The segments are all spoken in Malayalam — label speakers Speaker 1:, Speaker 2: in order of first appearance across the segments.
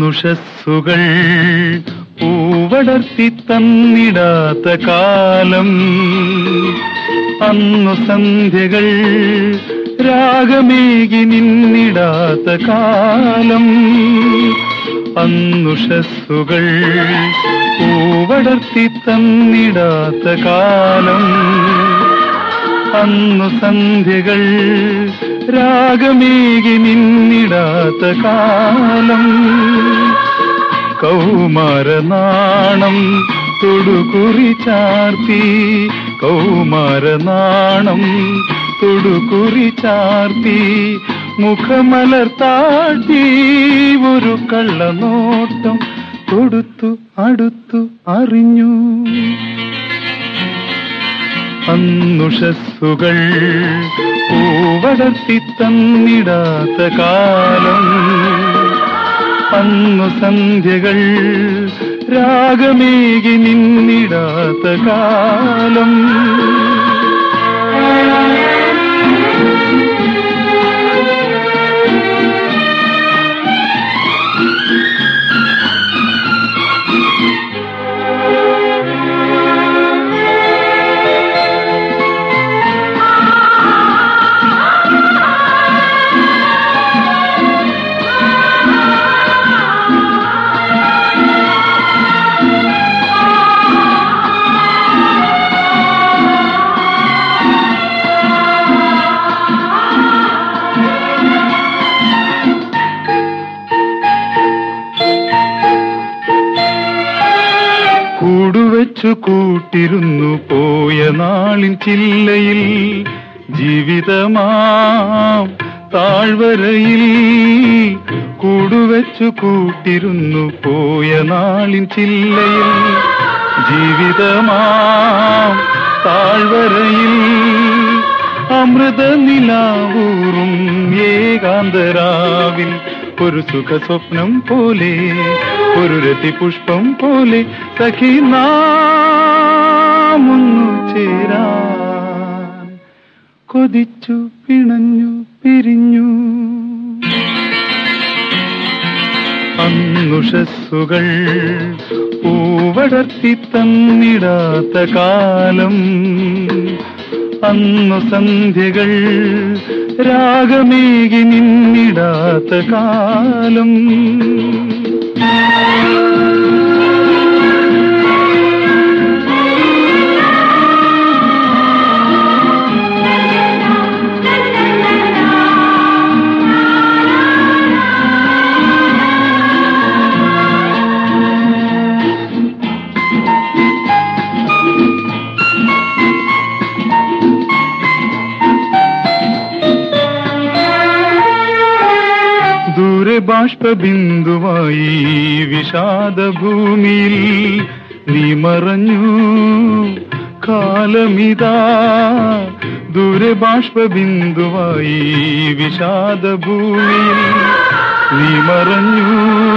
Speaker 1: അന്നുഷസ്സുകൾ പൂവടർത്തി തന്നിടാത്ത കാലം, അന്നു സന്ധ്യകൾ രാഗമേകി നിന്നിടാത്ത കാലം, അന്നുഷസ്സുകൾ പൂവടർത്തി തന്നിടാത്ത കാലം, അന്നു സന്ധ്യകൾ രാഗമേകി നിന്നിടാത്ത കാലം, കൗമാരനാണം തൊടുകുറി ചാർത്തി, കൗമാരനാണം തൊടുകുറി ചാർത്തി, മുഖമലർത്താട്ടി ഒരു കള്ളനോട്ടം കൊടുത്തു അടുത്തു അറിഞ്ഞു. അന്നുഷസ്സുകൾ പൂവടർത്തി തന്നിടാത്ത കാലം, അന്നു സന്ധ്യകൾ രാഗമേകി നിന്നിടാത്ത കാലം. കൂടുവച്ചു കൂട്ടിരുന്നു പോയ നാളിൻ ചില്ലയിൽ, ജീവിതമാം താഴ്വരയിൽ. കൂടുവച്ചു കൂട്ടിരുന്നു പോയ നാളിൻ ചില്ലയിൽ, ജീവിതമാം താഴ്വരയിൽ. അമൃതനിലാവൂറും ഏകാന്തരാവിൽ ഒരു സുഖസ്വപ്നം പോലെ, ഒരു രതിപുഷ്പം പോലെ സഖി നാമൊന്നു ചേരാൻ കൊതിച്ചു പിണഞ്ഞു പിരിഞ്ഞു. അന്നുഷസ്സുകൾ പൂവടർത്തി തന്നിടാത്ത കാലം, അന്നു സന്ധ്യകൾ രാഗമേകി നിന്നിടാത്ത കാലം. ദൂരെ ബാഷ്പബിന്ദുവായി വിഷാദഭൂമിയിൽ നീ മറഞ്ഞു കാലമിതാ. ദൂരെ ബാഷ്പബിന്ദുവായി വിഷാദഭൂമിയിൽ നീ മറഞ്ഞു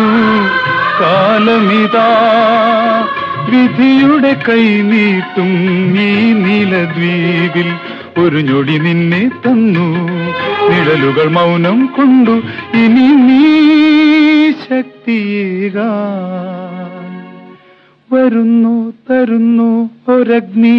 Speaker 1: കാലമിതാ. വിധിയുടെ കൈനീട്ടും ഈ നീലദ്വീപിൽ ഒരു ഞൊടി നിന്നെ തന്നു, നിഴലുകൾ മൗനം കൊണ്ടു. ഇനി നീ ശക്തിയേകാൻ വരുന്നു തരുന്നു ഒരഗ്നി.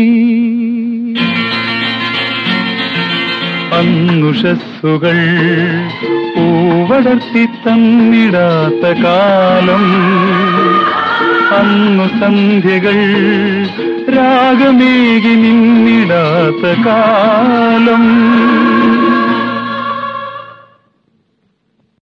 Speaker 1: അന്നുഷസ്സുകൾ പൂവടർത്തി തന്നിടാത്ത കാലം, അന്നു സന്ധ്യകൾ രാഗമേകി നിന്നിടാത്ത കാലം.